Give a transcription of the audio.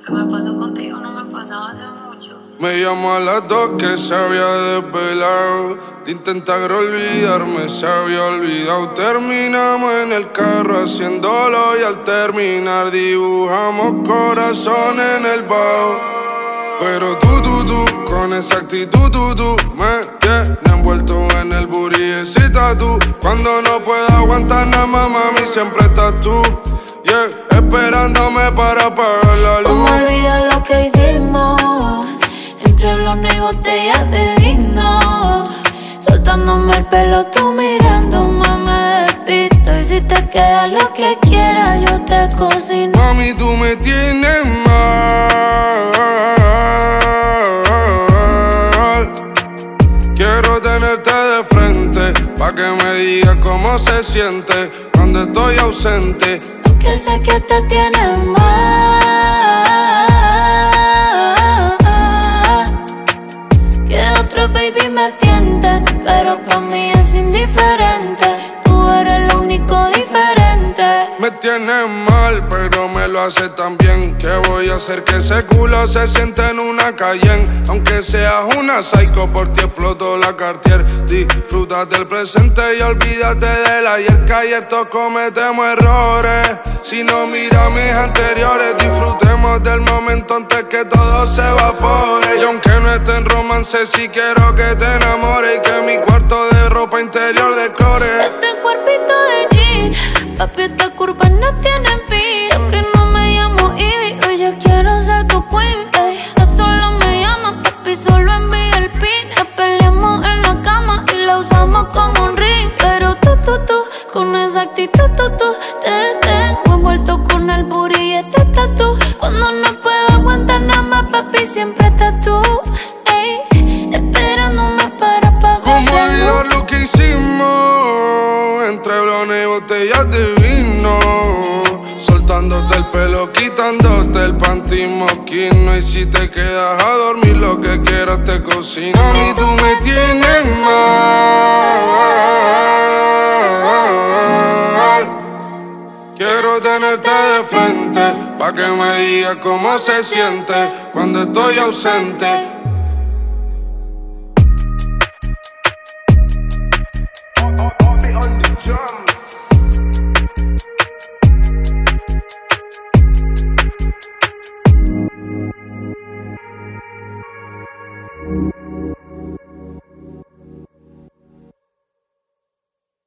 que me pasó contigo no me pasaba hace mucho. Me llamó a las 2 que se había desvelado. De intentar olvidarme se había olvidado. Terminamos en el carro haciéndolo y al terminar dibujamos corazón en el bajo. Pero tú, con esa actitud, tú me tienes envuelto en el booty ese tatu. Cuando no puedo aguantar nada más, mami, siempre estás tú. Yeah, esperándome para apagar la luz. ¿Cómo olvidar lo que hicimos? Entre blones y botellas de vino. Soltándome el pelo, tú mirándome, me despisto. Y si te queda lo que quieras, yo te cocino. Mami, tú me tienes mal. Quiero tenerte de frente, pa' que me digas cómo se siente cuando estoy ausente. Que sé que te tienes mal, que otro baby me tienten, pero pa' mí es indiferente. Tú eres lo único diferente. Me tienes mal, pero me lo hace tan bien. ¿Qué voy a hacer que ese culo se siente en una Cayenne? Aunque seas una psycho, por ti exploto la Cartier. Disfruta del presente y olvídate del ayer, que ayer todos cometemos errores. Si no mira mis anteriores, disfrutemos del momento antes que todo se evapore. Y aunque no esté en romance, sí quiero que te enamores y que mi cuarto de ropa interior decore. Este cuerpito de jean, papi, estas curvas no tienen fin. Yo que no me llamo Ivy, hoy yo quiero ser tu queen. Ey, a solo me llama, papi, solo envía el pin. Nos peleamos en la cama y la usamos como un ring. Pero tú, con esa actitud, te tengo envuelto con el booty y ese tatu. Cuando no puedo aguantar nada más, papi, siempre estás tú. Ey, esperándome para apagar ¿Cómo la olvidar luz? lo que hicimos? Entre blones y botellas de vino. Soltándote el pelo, quitándote el panty moquino. Y si te quedas a dormir, lo que quieras te cocino. Mami, tú me tienes mal. Quiero tenerte de frente, pa' que me digas cómo se siente cuando estoy ausente.